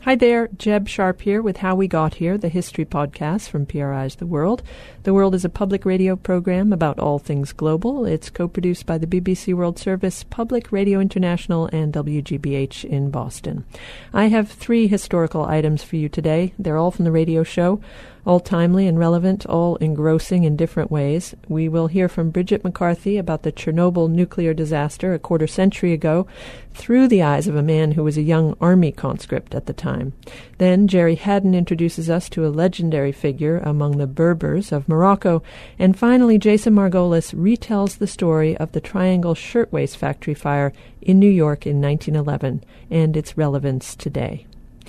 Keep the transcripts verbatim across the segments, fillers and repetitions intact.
Hi there, Jeb Sharp here with How We Got Here, the history podcast from P R I's The World. The World is a public radio program about all things global. It's co-produced by the B B C World Service, Public Radio International, and W G B H in Boston. I have three historical items for you today. They're all from the radio show, all timely and relevant, all engrossing in different ways. We will hear from Bridget McCarthy about the Chernobyl nuclear disaster a quarter century ago through the eyes of a man who was a young army conscript at the time. Then Jerry Haddon introduces us to a legendary figure among the Berbers of Morocco. And finally, Jason Margolis retells the story of the Triangle Shirtwaist Factory fire in New York in nineteen eleven and its relevance today.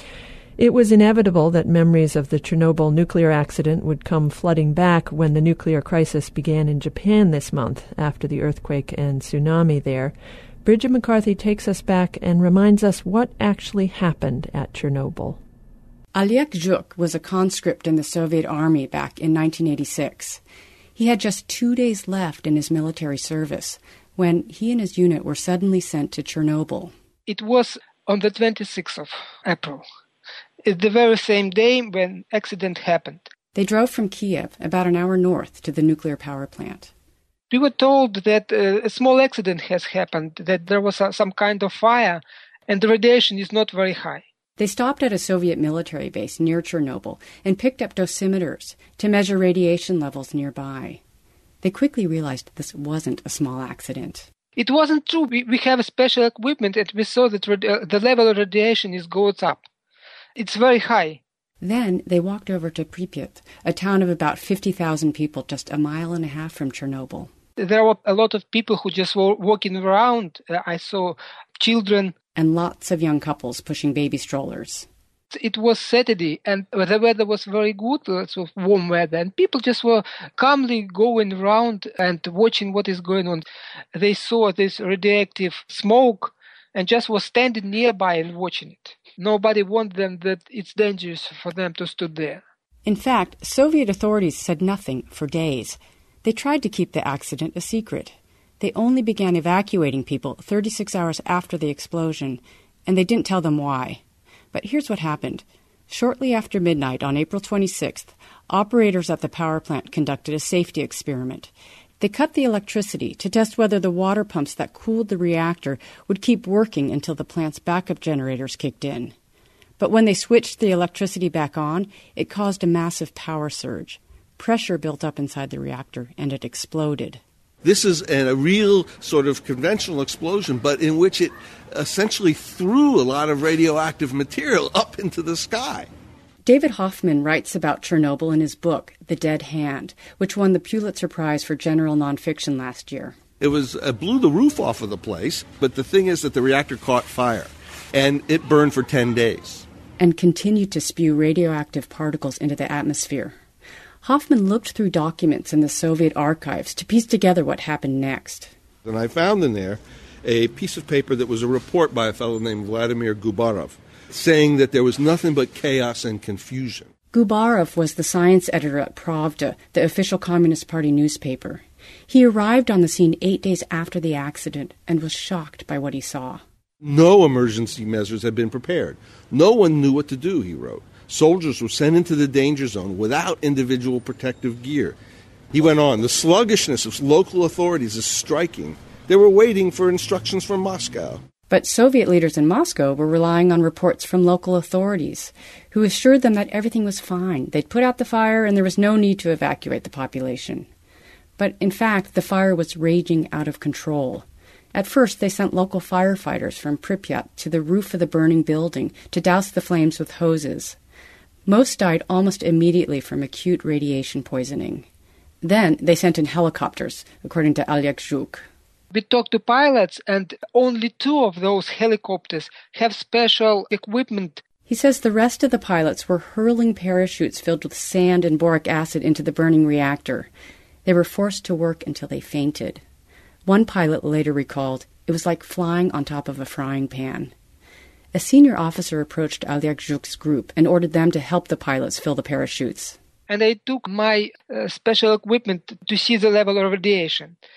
It was inevitable that memories of the Chernobyl nuclear accident would come flooding back when the nuclear crisis began in Japan this month after the earthquake and tsunami there. Bridget McCarthy takes us back and reminds us what actually happened at Chernobyl. Oleg Zhuk was a conscript in the Soviet Army back in nineteen eighty-six. He had just two days left in his military service when he and his unit were suddenly sent to Chernobyl. It was on the twenty-sixth of April. It's the very same day when accident happened. They drove from Kiev, about an hour north, to the nuclear power plant. We were told that uh, a small accident has happened, that there was uh, some kind of fire, and the radiation is not very high. They stopped at a Soviet military base near Chernobyl and picked up dosimeters to measure radiation levels nearby. They quickly realized this wasn't a small accident. It wasn't true. We, we have special equipment, and we saw that radi- uh, the level of radiation is goes up. It's very high. Then they walked over to Pripyat, a town of about fifty thousand people just a mile and a half from Chernobyl. There were a lot of people who just were walking around. Uh, I saw children. And lots of young couples pushing baby strollers. It was Saturday, and the weather was very good, lots of warm weather, and people just were calmly going around and watching what is going on. They saw this radioactive smoke and just were standing nearby and watching it. Nobody warned them that it's dangerous for them to stand there. In fact, Soviet authorities said nothing for days. They tried to keep the accident a secret. They only began evacuating people thirty-six hours after the explosion, and they didn't tell them why. But here's what happened. Shortly after midnight on April twenty-sixth, operators at the power plant conducted a safety experiment. They cut the electricity to test whether the water pumps that cooled the reactor would keep working until the plant's backup generators kicked in. But when they switched the electricity back on, it caused a massive power surge. Pressure built up inside the reactor, and it exploded. This is an, a real sort of conventional explosion, but in which it essentially threw a lot of radioactive material up into the sky. David Hoffman writes about Chernobyl in his book, The Dead Hand, which won the Pulitzer Prize for General Nonfiction last year. It was uh, blew the roof off of the place, but the thing is that the reactor caught fire, and it burned for ten days. And continued to spew radioactive particles into the atmosphere. Hoffman looked through documents in the Soviet archives to piece together what happened next. And I found in there a piece of paper that was a report by a fellow named Vladimir Gubarov, saying that there was nothing but chaos and confusion. Gubarov was the science editor at Pravda, the official Communist Party newspaper. He arrived on the scene eight days after the accident and was shocked by what he saw. No emergency measures had been prepared. No one knew what to do, he wrote. Soldiers were sent into the danger zone without individual protective gear. He went on, the sluggishness of local authorities is striking. They were waiting for instructions from Moscow. But Soviet leaders in Moscow were relying on reports from local authorities, who assured them that everything was fine. They'd put out the fire and there was no need to evacuate the population. But in fact, the fire was raging out of control. At first, they sent local firefighters from Pripyat to the roof of the burning building to douse the flames with hoses. Most died almost immediately from acute radiation poisoning. Then they sent in helicopters, according to Oleg Zhuk. We talked to pilots, and only two of those helicopters have special equipment. He says the rest of the pilots were hurling parachutes filled with sand and boric acid into the burning reactor. They were forced to work until they fainted. One pilot later recalled, it was like flying on top of a frying pan. A senior officer approached Oleg Zhuk's group and ordered them to help the pilots fill the parachutes. And I took my uh, special equipment to see the level of radiation.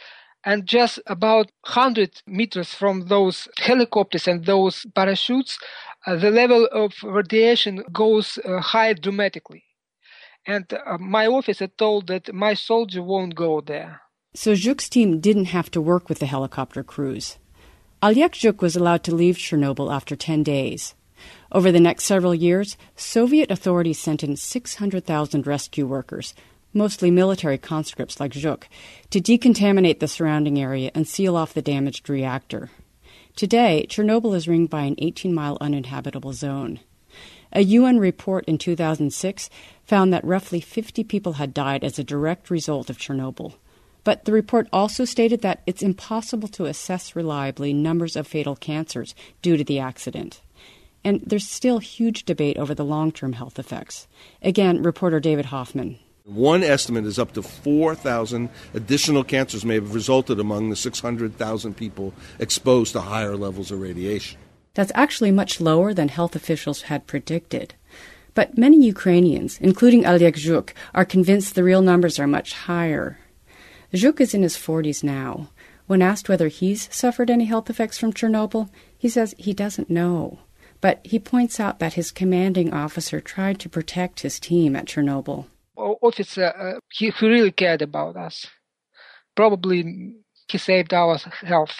And just about one hundred meters from those helicopters and those parachutes, uh, the level of radiation goes uh, high dramatically. And uh, my officer told that my soldier won't go there. So Zhuk's team didn't have to work with the helicopter crews. Oleg Zhuk was allowed to leave Chernobyl after ten days. Over the next several years, Soviet authorities sent in six hundred thousand rescue workers, mostly military conscripts like Zhuk, to decontaminate the surrounding area and seal off the damaged reactor. Today, Chernobyl is ringed by an eighteen-mile uninhabitable zone. A U N report in two thousand six found that roughly fifty people had died as a direct result of Chernobyl. But the report also stated that it's impossible to assess reliably numbers of fatal cancers due to the accident. And there's still huge debate over the long-term health effects. Again, reporter David Hoffman. One estimate is up to four thousand additional cancers may have resulted among the six hundred thousand people exposed to higher levels of radiation. That's actually much lower than health officials had predicted. But many Ukrainians, including Oleg Zhuk, are convinced the real numbers are much higher. Zhuk is in his forties now. When asked whether he's suffered any health effects from Chernobyl, he says he doesn't know. But he points out that his commanding officer tried to protect his team at Chernobyl. Officer, uh, he, he really cared about us. Probably he saved our health.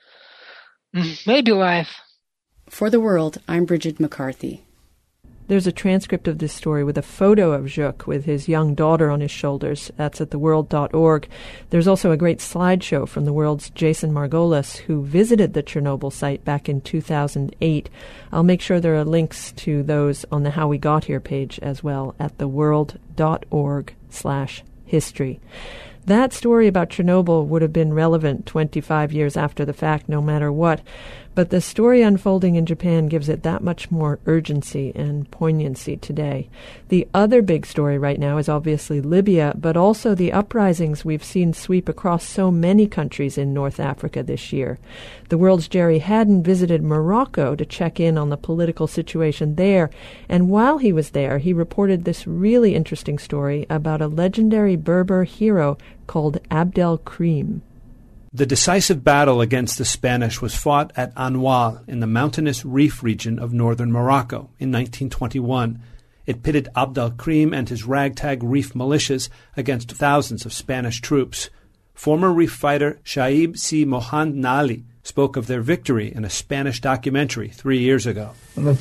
Maybe life. For the World, I'm Bridget McCarthy. There's a transcript of this story with a photo of Zhuk with his young daughter on his shoulders. That's at the world dot org. There's also a great slideshow from the World's Jason Margolis, who visited the Chernobyl site back in two thousand eight. I'll make sure there are links to those on the How We Got Here page as well at the world dot org slash history. That story about Chernobyl would have been relevant twenty-five years after the fact, no matter what. But the story unfolding in Japan gives it that much more urgency and poignancy today. The other big story right now is obviously Libya, but also the uprisings we've seen sweep across so many countries in North Africa this year. The World's Jerry Haddon visited Morocco to check in on the political situation there, and while he was there, he reported this really interesting story about a legendary Berber hero called Abdelkrim. The decisive battle against the Spanish was fought at Anwal in the mountainous Rif region of northern Morocco in nineteen twenty-one. It pitted Abdelkrim and his ragtag Rif militias against thousands of Spanish troops. Former Rif fighter Shaib Si Mohand Nali spoke of their victory in a Spanish documentary three years ago.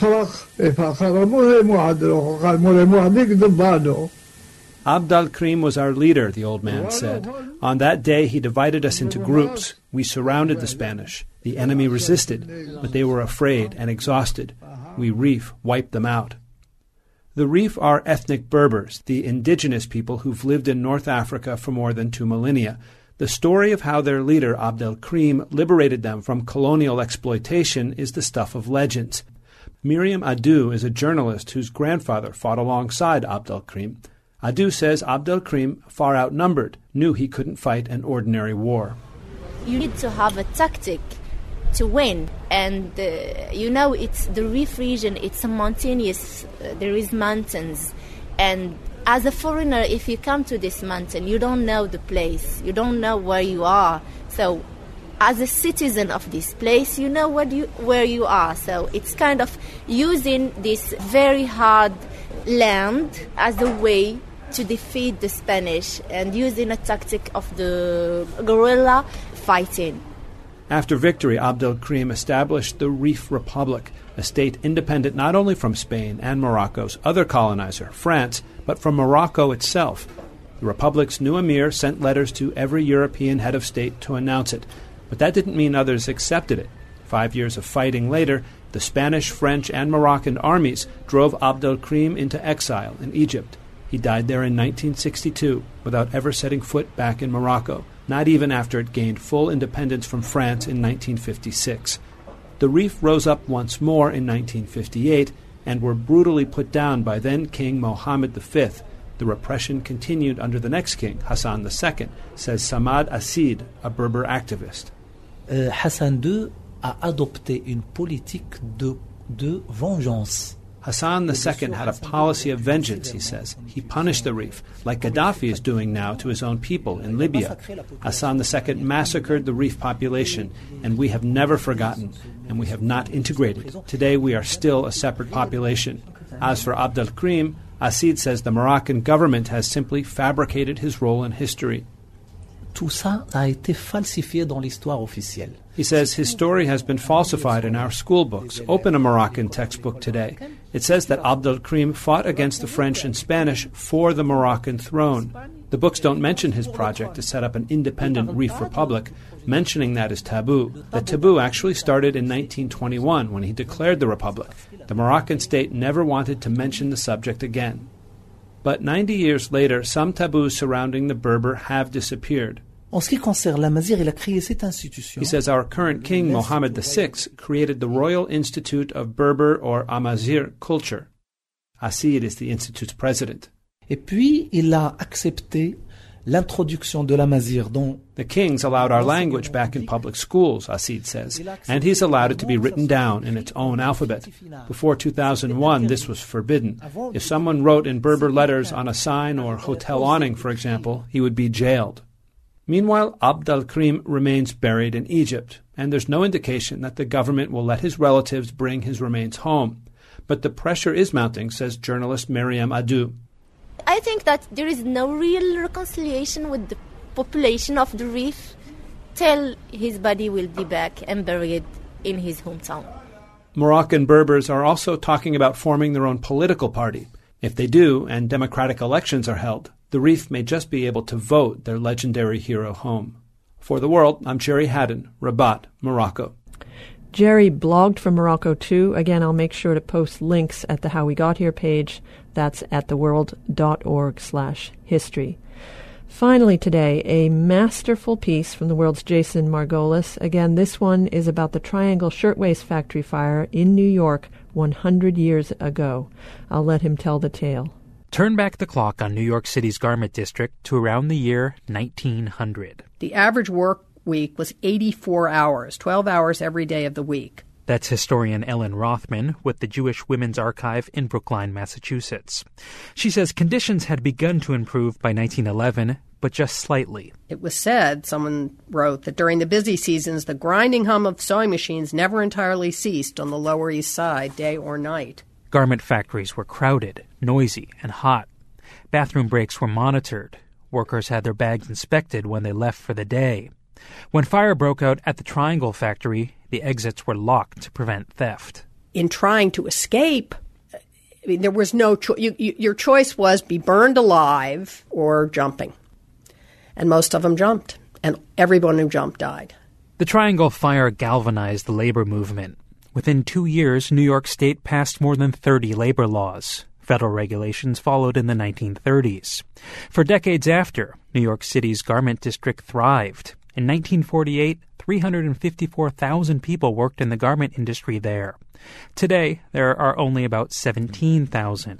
Abdelkrim was our leader, the old man said. On that day, he divided us into groups. We surrounded the Spanish. The enemy resisted, but they were afraid and exhausted. We Rif wiped them out. The Rif are ethnic Berbers, the indigenous people who've lived in North Africa for more than two millennia. The story of how their leader, Abdelkrim, liberated them from colonial exploitation is the stuff of legends. Miriam Adu is a journalist whose grandfather fought alongside Abdelkrim. Adu says Abdelkrim, far outnumbered, knew he couldn't fight an ordinary war. You need to have a tactic to win. And, uh, you know, it's the Rif region, it's a mountainous, uh, there is mountains. And as a foreigner, if you come to this mountain, you don't know the place. You don't know where you are. So as a citizen of this place, you know what you, where you are. So it's kind of using this very hard land as a way to defeat the Spanish and using a tactic of the guerrilla fighting. After victory, Abdelkrim established the Rif Republic, a state independent not only from Spain and Morocco's other colonizer, France, but from Morocco itself. The Republic's new emir sent letters to every European head of state to announce it, but that didn't mean others accepted it. Five years of fighting later, the Spanish, French, and Moroccan armies drove Abdelkrim into exile in Egypt. He died there in nineteen sixty-two without ever setting foot back in Morocco, not even after it gained full independence from France in nineteen fifty-six. The Rif rose up once more in nineteen fifty-eight and were brutally put down by then King Mohammed the Fifth. The repression continued under the next king, Hassan the Second, says Samad Asid, a Berber activist. Uh, Hassan the Second a adopté une politique de, de vengeance. Hassan the Second had a policy of vengeance, he says. He punished the Rif, like Gaddafi is doing now to his own people in Libya. Hassan the Second massacred the Rif population, and we have never forgotten, and we have not integrated. Today we are still a separate population. As for Abd al-Krim, Assid says the Moroccan government has simply fabricated his role in history. Tout ça a été falsifié dans l'histoire officielle. He says his story has been falsified in our school books. Open a Moroccan textbook today. It says that Abd al-Krim fought against the French and Spanish for the Moroccan throne. The books don't mention his project to set up an independent Rif Republic. Mentioning that is taboo. The taboo actually started in nineteen twenty-one when he declared the Republic. The Moroccan state never wanted to mention the subject again. But ninety years later, some taboos surrounding the Berber have disappeared. En ce qui concerne l'Amazigh, il a créé cette institution. He says our current king, Mohammed the Sixth, created the Royal Institute of Berber or Amazigh Culture. Assid is the institute's president. Et puis, il a accepté l'introduction de l'Amazigh dont the kings allowed our language back in public schools, Assid says, and he's allowed it to be written down in its own alphabet. Before two thousand one, this was forbidden. If someone wrote in Berber letters on a sign or hotel awning, for example, he would be jailed. Meanwhile, Abd al-Krim remains buried in Egypt, and there's no indication that the government will let his relatives bring his remains home. But the pressure is mounting, says journalist Miriam Adu. I think that there is no real reconciliation with the population of the Rif till his body will be back and buried in his hometown. Moroccan Berbers are also talking about forming their own political party. If they do, and democratic elections are held, the Rif may just be able to vote their legendary hero home. For The World, I'm Jerry Haddon, Rabat, Morocco. Jerry blogged from Morocco too. Again, I'll make sure to post links at the How We Got Here page. That's at theworld.org slash history. Finally today, a masterful piece from the World's Jason Margolis. Again, this one is about the Triangle Shirtwaist Factory fire in New York one hundred years ago. I'll let him tell the tale. Turn back the clock on New York City's garment district to around the year nineteen hundred. The average work week was eighty-four hours, twelve hours every day of the week. That's historian Ellen Rothman with the Jewish Women's Archive in Brookline, Massachusetts. She says conditions had begun to improve by nineteen eleven, but just slightly. It was said, someone wrote, that during the busy seasons, the grinding hum of sewing machines never entirely ceased on the Lower East Side, day or night. Garment factories were crowded, noisy, and hot. Bathroom breaks were monitored. Workers had their bags inspected when they left for the day. When fire broke out at the Triangle factory, the exits were locked to prevent theft. In trying to escape, I mean, there was no choice. You, you, your choice was be burned alive or jumping. And most of them jumped, and everyone who jumped died. The Triangle fire galvanized the labor movement. Within two years, New York State passed more than thirty labor laws. Federal regulations followed in the nineteen thirties. For decades after, New York City's garment district thrived. In nineteen forty-eight, three hundred fifty-four thousand people worked in the garment industry there. Today, there are only about seventeen thousand.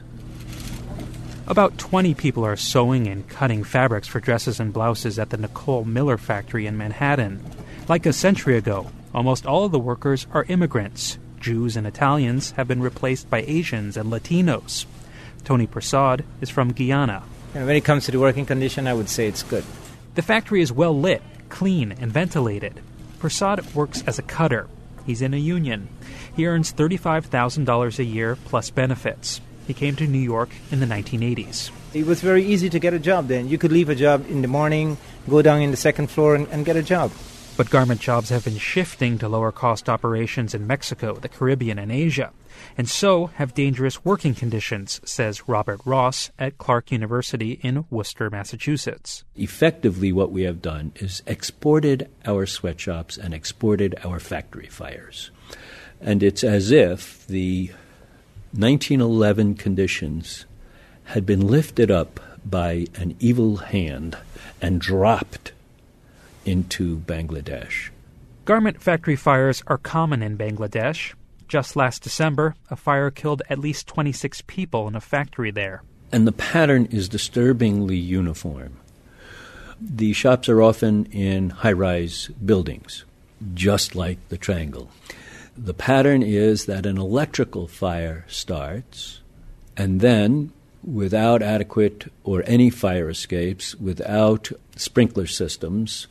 About twenty people are sewing and cutting fabrics for dresses and blouses at the Nicole Miller factory in Manhattan. Like a century ago, almost all of the workers are immigrants. Jews and Italians have been replaced by Asians and Latinos. Tony Prasad is from Guyana. And when it comes to the working condition, I would say it's good. The factory is well lit, clean, and ventilated. Prasad works as a cutter. He's in a union. He earns thirty-five thousand dollars a year plus benefits. He came to New York in the nineteen eighties. It was very easy to get a job then. You could leave a job in the morning, go down in the second floor and, and get a job. But garment jobs have been shifting to lower-cost operations in Mexico, the Caribbean, and Asia. And so have dangerous working conditions, says Robert Ross at Clark University in Worcester, Massachusetts. Effectively, what we have done is exported our sweatshops and exported our factory fires. And it's as if the nineteen eleven conditions had been lifted up by an evil hand and dropped into Bangladesh. Garment factory fires are common in Bangladesh. Just last December, a fire killed at least twenty-six people in a factory there. And the pattern is disturbingly uniform. The shops are often in high-rise buildings, just like the Triangle. the pattern is that an electrical fire starts, and then, without adequate or any fire escapes, without sprinkler systems,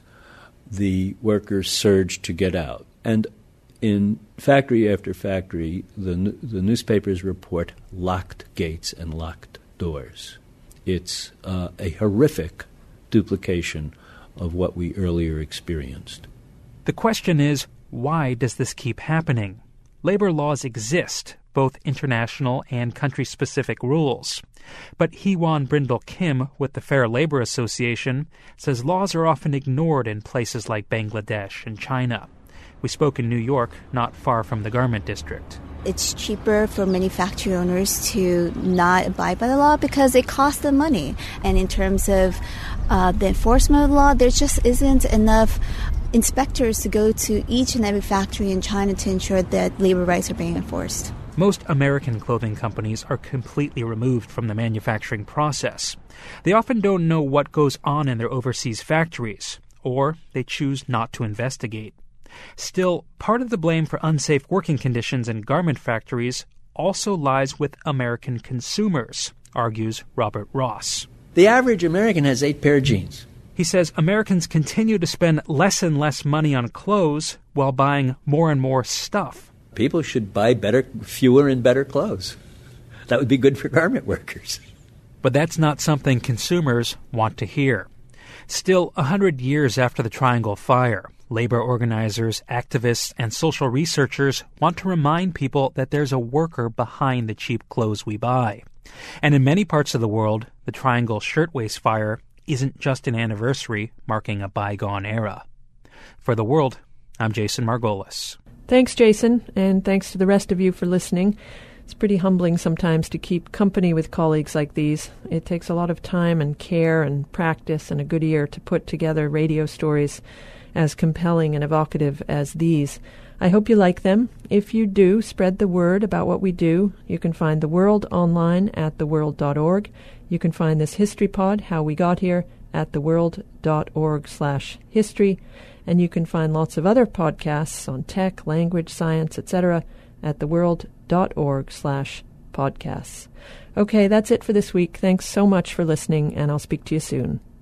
the workers surge to get out. And in factory after factory, the, the newspapers report locked gates and locked doors. It's uh, a horrific duplication of what we earlier experienced. The question is, why does this keep happening? Labor laws exist, both international and country-specific rules. But Hee-Wan Brindle Kim with the Fair Labor Association says laws are often ignored in places like Bangladesh and China. We spoke in New York, not far from the garment district. It's cheaper for many factory owners to not abide by the law because it costs them money. And in terms of uh, the enforcement of the law, there just isn't enough inspectors to go to each and every factory in China to ensure that labor rights are being enforced. Most American clothing companies are completely removed from the manufacturing process. They often don't know what goes on in their overseas factories, or they choose not to investigate. Still, part of the blame for unsafe working conditions in garment factories also lies with American consumers, argues Robert Ross. The average American has eight pair of jeans. He says Americans continue to spend less and less money on clothes while buying more and more stuff. People should buy better, fewer and better clothes. That would be good for garment workers. But that's not something consumers want to hear. Still, a hundred years after the Triangle Fire, labor organizers, activists, and social researchers want to remind people that there's a worker behind the cheap clothes we buy. And in many parts of the world, the Triangle Shirtwaist Fire isn't just an anniversary marking a bygone era. For The World, I'm Jason Margolis. Thanks, Jason, and thanks to the rest of you for listening. It's pretty humbling sometimes to keep company with colleagues like these. It takes a lot of time and care and practice and a good ear to put together radio stories as compelling and evocative as these. I hope you like them. If you do, spread the word about what we do. You can find The World online at the world dot org. You can find this History Pod, How We Got Here, at theworld.org slash history. And you can find lots of other podcasts on tech, language, science, et cetera at theworld.org slash podcasts. Okay, that's it for this week. Thanks so much for listening, and I'll speak to you soon.